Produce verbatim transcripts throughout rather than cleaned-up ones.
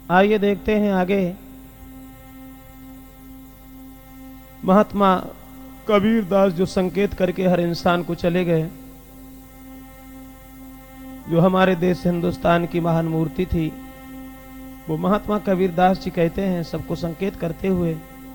आइए देखते हैं आगे। महात्मा कबीरदास जो संकेत करके हर इंसान को चले गए, जो हमारे देश हिंदुस्तान की महान मूर्ति थी, वो महात्मा कबीरदास जी कहते हैं सबको संकेत करते हुए,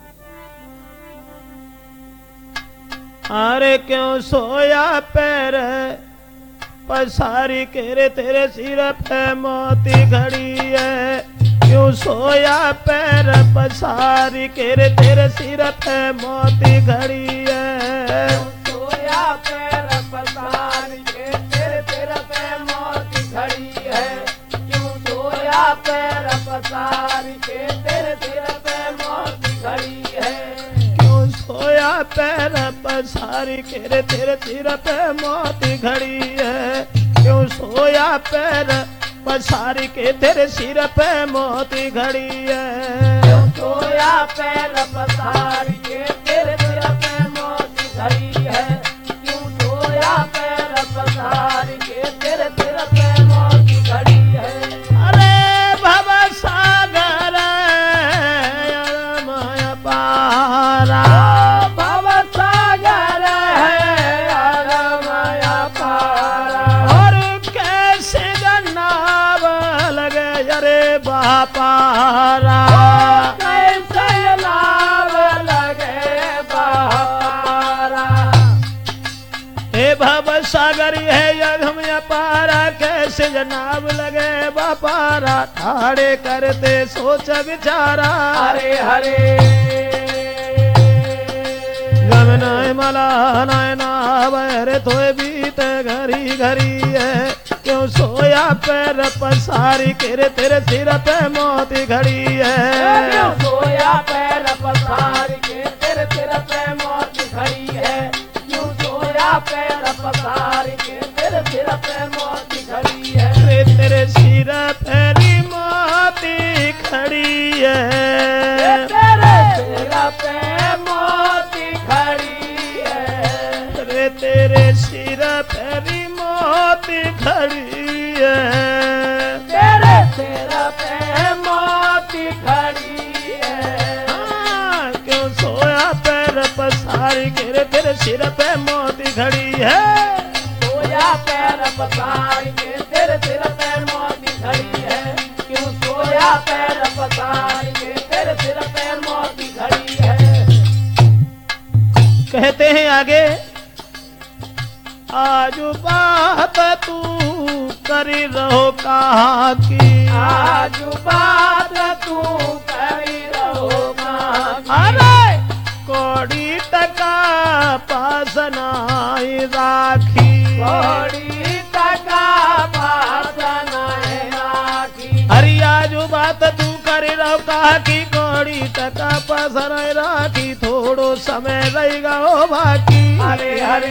अरे क्यों सोया पैर पसारी के रे तेरे सिर पे मोती घड़ी है, क्यों सोया पैर पसारी के रे तेरे सिर पे मोती घड़ी है, सोया पैर पसारी के तेरे सिर पे मोती घड़ी है, क्यों सोया पैर पसारी के तेरे सिर पे मोती घड़ी है, क्यों सोया पैर पसारी के रे तेरे सिर पे मोती घड़ी है, क्यों सोया पैर पसारी के तेरे सिर पे मोती घड़ी है, क्यों सोया पैर पसारी के तेरे सिर पे मोती घड़ी है, क्यों सोया पैर पसारी के तेरे सिर पे मोती घड़ी है। अरे भव सागर माया पारा, भव सागर है यार माया पारा, और कैसे नाव लगे अरे बापारा, कैसे नाव लगे बापारा, हे भव सागर है यघम अपारा, कैसे जनाब लगे बापारा, ठाड़े करते सोच विचारा, हरे हरे गमनाय मला नाय नाव रे थोए बीते घरी घरी है, क्यों सोया पैर पसारी के रे तेरे सिर पे मोती घड़ी है, क्यों सोया पैर पसारी के तेरे सिर पे मोती घड़ी है, क्यों सोया पैर पसारी के तेरे सिर पे मोती घड़ी है, रे तेरे सिर पे मोती खड़ी है, तेरे सिर पे मोती खड़ी है, रे तेरे सिर पे मोती खड़ी है, तेरे सिर पे मोती खड़ी है, हाँ, क्यों सोया पैर पसारी के रे तेरे सिर पे मोती खड़ी है, सोया पैर पसारी के तेरे सिर पे मोती घड़ी है, क्यों सोया पैर पसारी के तेरे सिर पे मोती घड़ी है। कहते हैं आगे, आज बात तू करी रहो कहा की, आज बात तू करी रहो माँ की, अरे कोड़ी टका पास नाई राखी, कोड़ी टका पास नाय राखी, हरी आज बात तू करी रहो कहा की, कोड़ी टका पास नाई राखी, थोड़ो समय रहेगा ओ बाकी, हरे हरे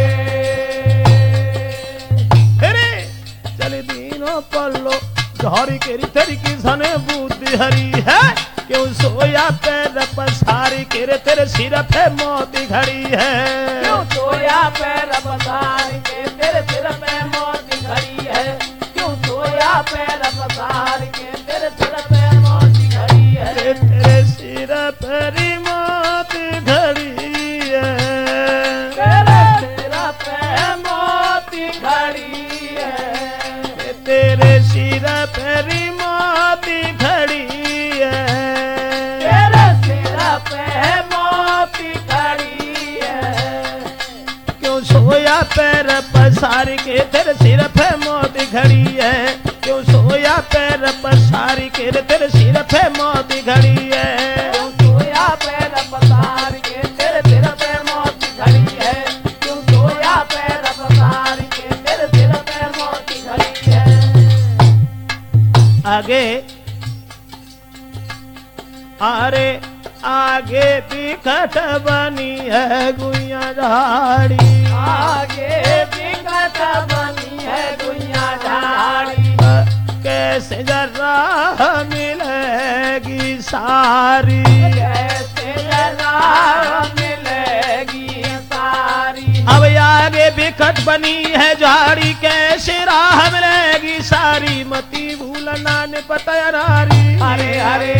चली दीनो पल्लो धौरी केरी तेरी की सने बुद्धि हरी है, क्यों सोया पैर पसारी के रे तेरे सिर पे मोती घड़ी है, क्यों सोया पैर पसारी के तेरे सिर पे मोती घड़ी है, क्यों सोया पैर पसारी के तेरे सिर पे मोती घड़ी है, रे तेरे सिर पे मोती घड़ी है, तेरे सिर पे मोती घड़ी है, तेरे सिर पे मोती घड़ी है, तेरे सिर पे मोती घड़ी है, क्यों सोया पैर पसारी के तेरे सिर पे मोती घड़ी है, क्यों सोया पैर पसारी के तेरे सिर पे मोती घड़ी है, क्यों सोया पैर पसारी के तेरे सिर पे मोती घड़ी है, क्यों सोया पैर पसारी के तेरे सिर पे मोती घड़ी है। आगे अरे आगे बिकट बनी है गुइया झाड़ी, आगे बिकट बनी है गुइया झाड़ी, कैसे जरा मिलेगी सारी, कैसे जरा मिलेगी सारी, अब आगे बिक नरकट बनी है झाड़ी, कैसे राह मिलेगी सारी, मती भूलना ने पता नारी। हरे हरे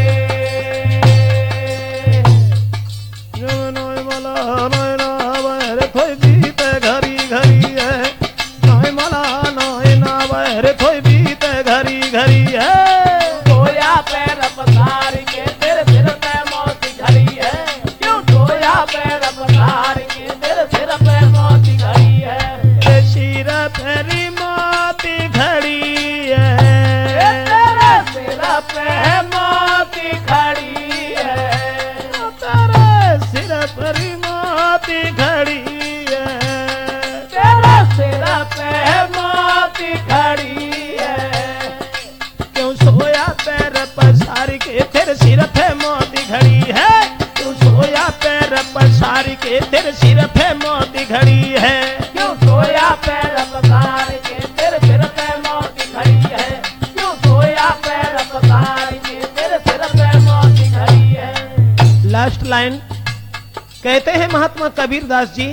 नोय मला नोय ना रे कोई बीते घरी घरी है, नोय मला नोय ना रे कोई बीते घरी घरी है। सोया पैर पसार के तेरे सिर पे मौत घड़ी है, क्यों सोया पैर पसार के तेरे सिर पे मौत घड़ी है। तेरे सिर पे मौत घड़ी है, तेरे सिर पे मौत खड़ी है, तेरे सिर पर मौत घड़ी है, तेरे सिर पे मौत खड़ी है। क्यों सोया पैर पसार के तेरे सिर पे मौत घड़ी है, क्यों सोया पैर पसार के तेरे सिर पे मौत घड़ी है। क्यों सोया पैर पसार के तेरे सिर पे मौत खड़ी है, क्यों सोया पैर पसार के तेरे सिर पे मौत खड़ी है। लास्ट लाइन कहते हैं महात्मा कबीर दास जी,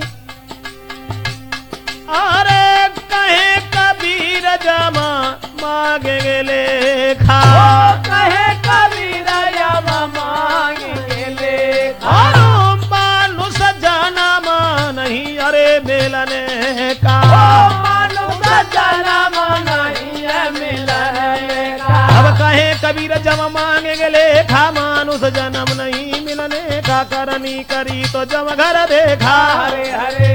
अरे कहे कबीर जमा मांगे लेखा, ओ कहे कबीर जब मांगे लेखा, और मानुष जन्म नहीं अरे मिलने का, ओ मानुष जन्म नहीं है मिलने का। अब कहे कबीर जब मांगे लेखा, मानुष जन्म नहीं मिलने का, करनी करी तो जब घर देखा। हरे हरे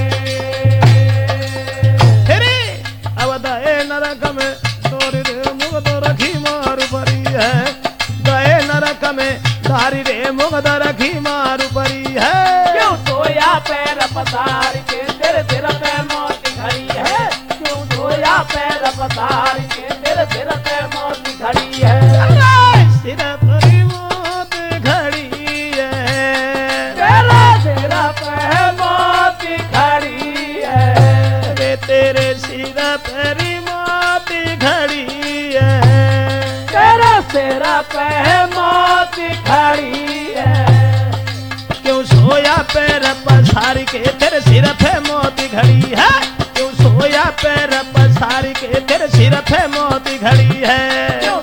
हेरे अब दए नरक में तोरी रे मुगद रखी मारू परी है, दए नरक में धारी रे मुगद रखी मारू परी है। क्यों सोया पैर पसार के तेरे सिर पे मौत खड़ी है, क्यों सोया पैर पसार के तेरे सिर पे मौत खड़ी है। सिर पर मौत घड़ी है, तेरे सिर पे मौत खड़ी है, रे तेरे सिर पर मौत घड़ी है, तेरे सिर पे मौत खड़ी है। क्यों सोया पैर पसार के तेरे सिर पे मौत घड़ी है, क्यों सोया पैर पसार के तेरे सिर पे मौत घड़ी है। क्यों